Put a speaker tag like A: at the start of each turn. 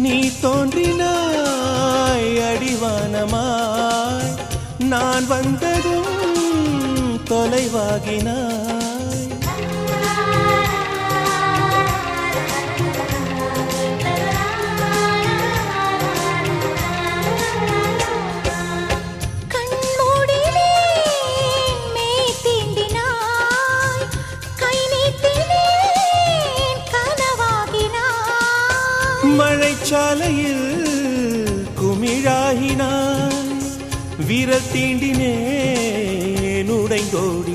A: நீ தோன்றினாய் அடிவானமாய், நான் வந்ததும் தொலைவாகினாய். மழைச்சாலையில் குமிழாகினாய், விரல் தீண்டினேன் உடைந்தோடி